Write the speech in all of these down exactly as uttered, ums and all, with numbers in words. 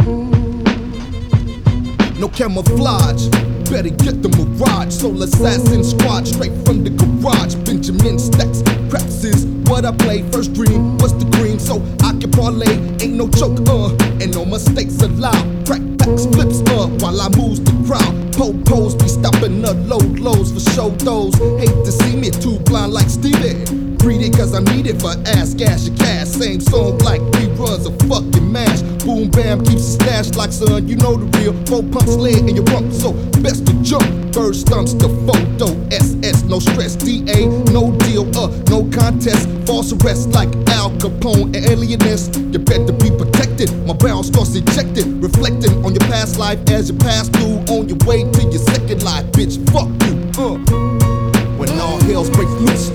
No camouflage, better get the mirage. Soul assassin squad, straight from the garage. Benjamin stacks, craps is what I play. First dream, what's the green? So I can parlay, ain't no joke, uh and no mistakes allowed. Crack backs, flips up while I moves the crowd. Po-pos be stopping the load lows for show those. Hate to see me too blind like Stevie. Greedy cause I need it for ass, gas your cash. Same song like reruns a fucking mash. Boom bam keeps it stashed like son, you know the real. Four pumps leg in your rump, so best to jump. Bird stumps the photo, S S, no stress. D A, no deal, uh, no contest. False arrest like Al Capone and alienist. You better be protected, my barrel starts ejected. Reflecting on your past life as you pass through. On your way to your second life, bitch, fuck you, uh. When all hell's breaks loose,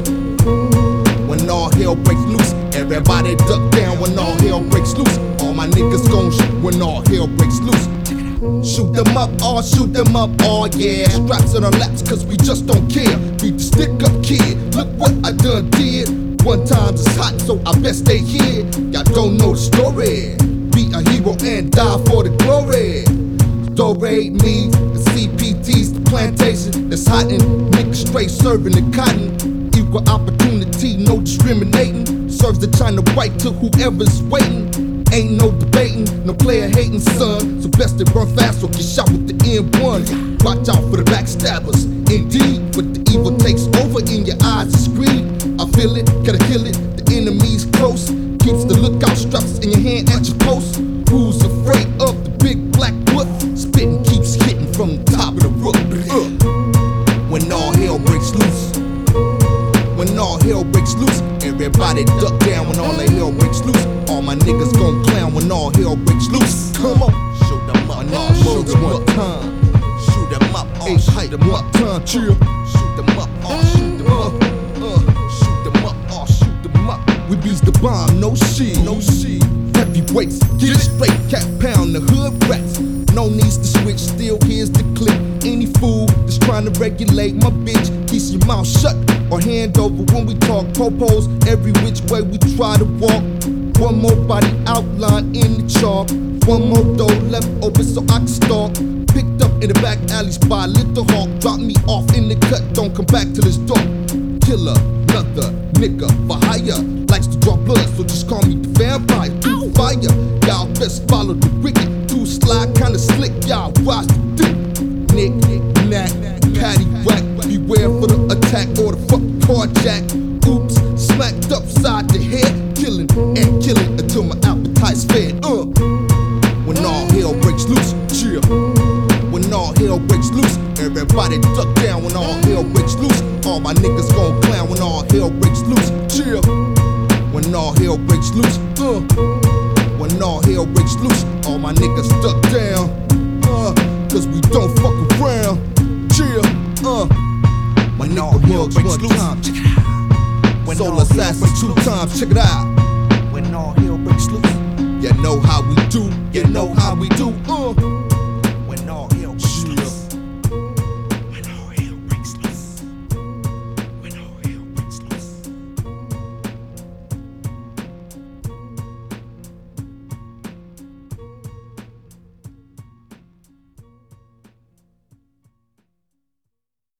when all hell breaks loose, everybody duck down. When all hell breaks loose, all my niggas gon' shoot. When all hell breaks loose, shoot them up, all shoot them up, all yeah. Straps on our laps cause we just don't care. Beat the stick up kid, look what I done did. One time it's hot so I best stay here. Y'all don't know the story. Be a hero and die for the glory. Dore me, the C P T's, the plantation that's hottin'. Niggas straight serving the cotton. Equal opportunity, no discriminating. Serves the China right to whoever's waiting. Ain't no debating, no player hating, son. So best to run fast or get shot with the M one. Watch out for the backstabbers. Indeed, but the evil takes over in your eyes is greed. I feel it, gotta kill it. The enemy's close. Keeps the lookout straps in your hand at your post. Who's afraid of the big black wolf? Spitting keeps hitting from the top of the roof. Uh. When all hell breaks loose, when all hell breaks loose, everybody duck down. When all the hell breaks loose, all my niggas gon' clown. When all hell breaks loose, come on, shoot them up, all shoot them up, time. Shoot them up, all shoot them up, time. Chill, shoot them up, all shoot them up, uh, shoot them up, all shoot them up. We beats the bomb, no shit, no shit. Heavyweights, get it straight, cat pound the hood rats. No needs to switch, still here's the clip. Any fool that's trying to regulate my bitch, keep your mouth shut or hand over when we talk. Popos every which way we try to walk. One more body outline in the chalk. One more door left open so I can stalk. Picked up in the back alley spot, Little Hawk. Drop me off in the cut, don't come back till it's dark. Killer, another nigga for hire. Likes to draw blood, so just call me the vampire. Through fire, y'all best follow the wicked. Too sly, kinda slick, y'all watch the dick. Nick, knack, patty whack. Beware for the attack or the fucking carjack. Oops, smacked upside the head. Killing and killing until my appetite's fed. Uh. When all hell breaks loose, chill. When all hell breaks loose, everybody duck down. When all hell breaks loose, all my niggas gon' clown. When all hell breaks loose, chill. When all hell breaks loose, uh. When all hell breaks loose, all my niggas duck down. Uh, cause we don't fuck around. Chill, uh. When all hell breaks loose, time, check it out. When Soul Assassin two times, check it out. When all hell breaks loose, you know how we do, you know how we do, uh.